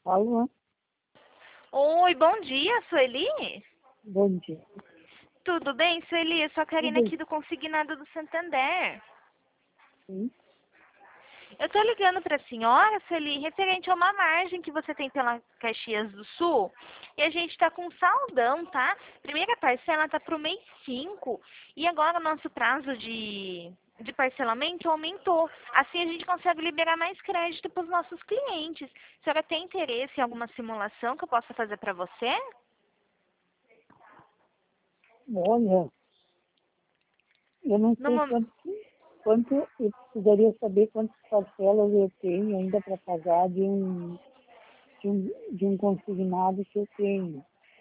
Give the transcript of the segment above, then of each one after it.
Alô, Oi, bom dia, Sueli. bom dia. Tudo bem, Sueli? Eu sou a Karina Tudo aqui do Consignado do Santander. bem? Eu tô ligando pra senhora, Sueli, referente a uma margem que você tem pela Caxias do Sul. E a gente tá com saldão, tá? Primeira parcela tá pro mês 5. E agora o nosso prazo de parcelamento aumentou. Assim a gente consegue liberar mais crédito para os nossos clientes. A senhora tem interesse em alguma simulação que eu possa fazer pra você? Olha, eu não No sei momento. quanto eu precisaria saber quantas parcelas eu tenho ainda para pagar de um consignado que eu tenho.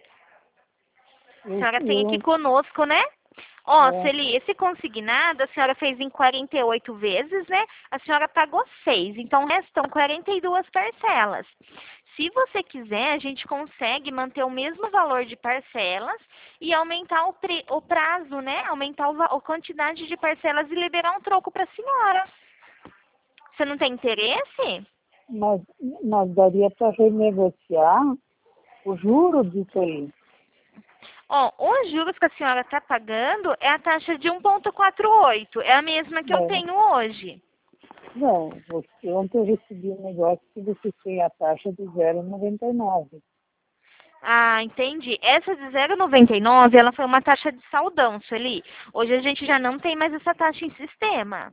A Eu, senhora tem aqui eu, conosco, né? Ó, é, Celi, esse consignado a senhora fez em 48 vezes, né? A senhora pagou 6, então restam 42 parcelas. Se você quiser, a gente consegue manter o mesmo valor de parcelas e aumentar o prazo, né? Aumentar a quantidade de parcelas e liberar um troco para a senhora. Você não tem interesse? mas, mas daria para renegociar o juro disso aí. Ó, os juros que a senhora está pagando é a taxa de 1,48. É a mesma que eu É, tenho hoje. não, ontem eu recebi um negócio que você tem a taxa de 0,99. Ah, entendi. Essa de 0,99, ela foi uma taxa de saldão, Sueli. Hoje a gente já não tem mais essa taxa em sistema,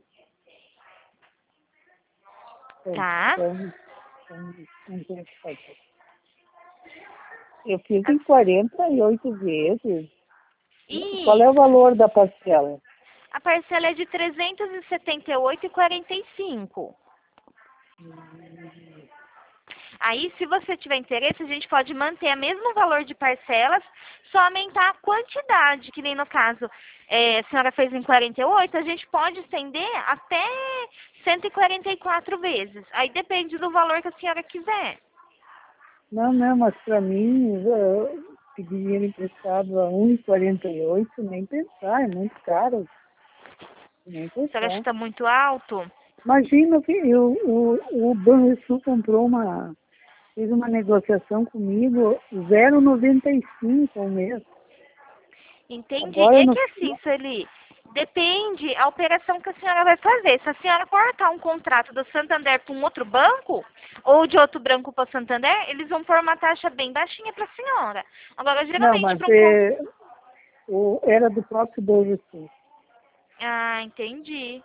tá? Não tem o que fazer. Eu fiz em 48 vezes. Qual é o Isso. valor da parcela? A parcela é de 378,45. Aí, se você tiver interesse, a gente pode manter o mesmo valor de parcelas, só aumentar a quantidade, que nem no caso, a senhora fez em 48, a gente pode estender até 144 vezes. Aí depende do valor que a senhora quiser. Não, mas para mim, pedir dinheiro emprestado a 1,48, nem pensar, é muito caro, nem A senhora acha que pensar. está muito alto? Imagina que o Banrisul fez uma negociação comigo 0,95 ao mês. Entendi. Agora É no, que assim, Sueli, depende a operação que a senhora vai fazer. Se a senhora cortar um contrato do Santander para um outro banco, ou de outro banco para o Santander, eles vão pôr uma taxa bem baixinha para a senhora. Agora, não, geralmente, mas para um... era do próprio Banrisul. Ah, entendi.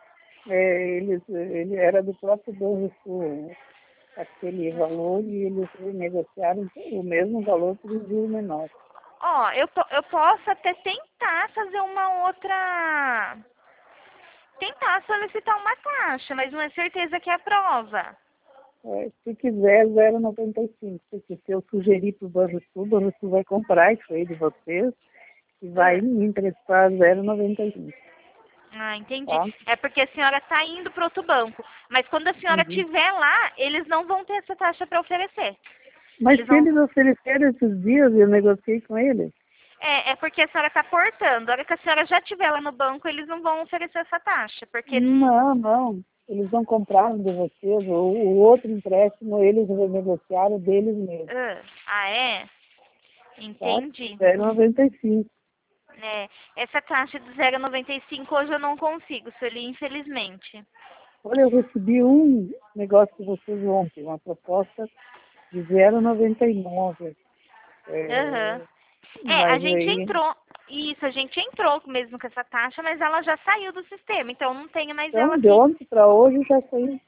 Ele era do próprio Banrisul, aquele valor, e eles negociaram o mesmo valor por um juro menor. Ó, eu posso até tentar fazer uma outra... Tentar solicitar uma taxa, mas não é certeza que é aprova. Se quiser, 0,95, porque se eu sugerir para o Banrisul vai comprar isso aí de vocês e vai Ah. me emprestar 0,95, Ah, entendi. tá? É porque a senhora está indo para outro banco. Mas quando a senhora Uhum. estiver lá, eles não vão ter essa taxa para oferecer. Mas Eles se vão. eles ofereceram esses dias, eu negociei com eles. É porque a senhora está portando. A hora que a senhora já estiver lá no banco, eles não vão oferecer essa taxa. Porque não. Não. Eles não compraram de vocês. O outro empréstimo, eles renegociaram deles mesmos, É? tá? Entendi. 0,95. É, essa taxa de 0,95 hoje eu não consigo, Sueli, infelizmente. Olha, eu recebi um negócio de vocês ontem, uma proposta de 0,99. Aham. É, A mas gente aí, entrou. Isso, a gente entrou mesmo com essa taxa, mas ela já saiu do sistema, então não tenho mais ela então, de aqui. ontem para hoje já saiu.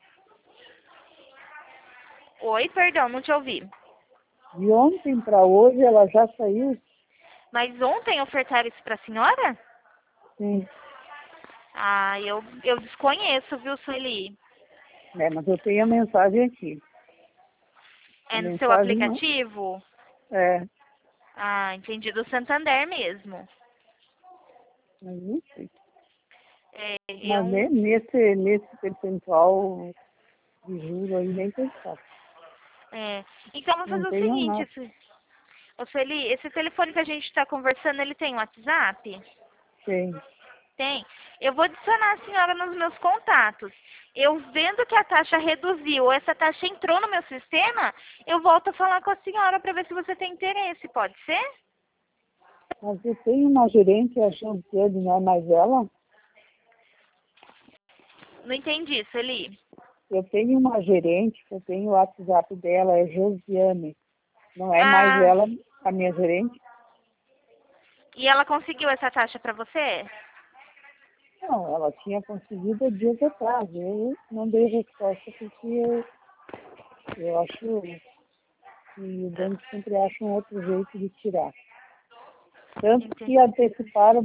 Oi, perdão, não te ouvi. De ontem para hoje ela já saiu. Mas ontem ofertaram isso pra senhora? Sim. Ah, eu desconheço, viu, Sueli? Mas eu tenho a mensagem aqui. A É no seu mensagem não. aplicativo? É, Ah, entendi, do Santander mesmo. mas não sei. É, Mas nesse percentual de juros aí nem pensar. é. Então, vamos Não fazer o tenho seguinte, nada. Ô, Sueli, esse telefone que a gente está conversando, ele tem WhatsApp? Tem. Tem. Eu vou adicionar a senhora nos meus contatos. Eu vendo que a taxa reduziu, essa taxa entrou no meu sistema, eu volto a falar com a senhora para ver se você tem interesse, pode ser? Mas eu tenho uma gerente achando que ele não é mais ela. Não entendi, Sueli. Eu tenho uma gerente, que eu tenho o WhatsApp dela, é Josiane. Não é mais Ah, ela, a minha gerente? e ela conseguiu essa taxa para você? Não, ela tinha conseguido dias atrás. Eu não dei resposta porque eu acho que o banco sempre acha um outro jeito de tirar. Tanto que Entendi. anteciparam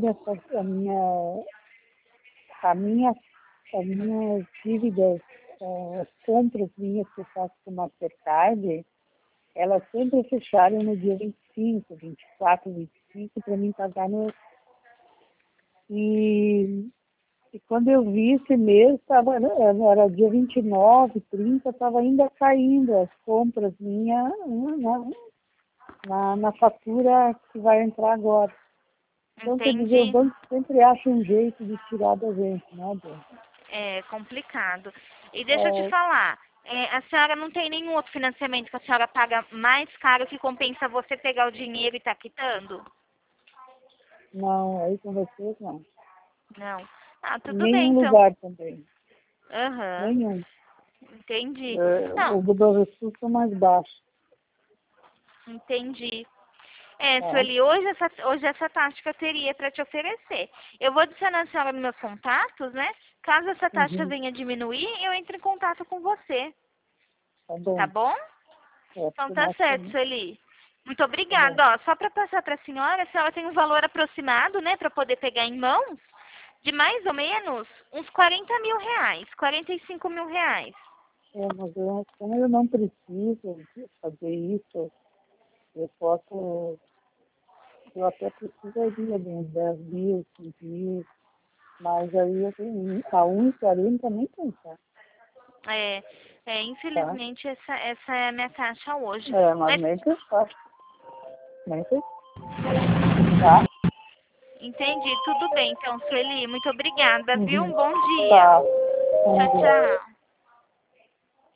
a minha, as minhas dívidas, as compras minhas que eu faço com Mastercard, elas sempre fecharam no dia 25, 24, 25, para mim pagar no... E quando eu vi esse mês, era dia 29, 30, estava ainda caindo as compras minhas na fatura que vai entrar agora. Então, quer dizer, o Entendi. banco sempre acha um jeito de tirar da gente, né, Deus? É complicado. E deixa eu te falar, a senhora não tem nenhum outro financiamento que a senhora paga mais caro que compensa você pegar o dinheiro e tá quitando? Não, aí com vocês não. Não. Ah, Em tudo bem nenhum então. lugar também. Aham, Nenhum. entendi. O Não, do Sul são mais baixos. entendi. Tá? Sueli, hoje essa tática eu teria para te oferecer. Eu vou adicionar a senhora nos meus contatos, né? Caso essa taxa Uhum. venha diminuir, eu entro em contato com você, Tá tá bom. bom? É, Então porque tá nós certo, também. Sueli. Muito Tá bom. obrigada. Ó, só para passar para a senhora tem um valor aproximado, né, para poder pegar em mãos, de mais ou menos uns 40 mil reais, 45 mil reais. Mas como eu não preciso fazer isso, eu posso, eu até precisaria de uns 10 mil, 15 mil, mas aí eu tenho a 1,40 nem pensar, É, tá? infelizmente essa é a minha taxa hoje. Mas Mas nem pensar, nem pensar, tá? entendi, tudo bem. Então, Sueli, muito obrigada, viu? Uhum. Um bom dia. Tá. Tchau, Vamos ver. tchau.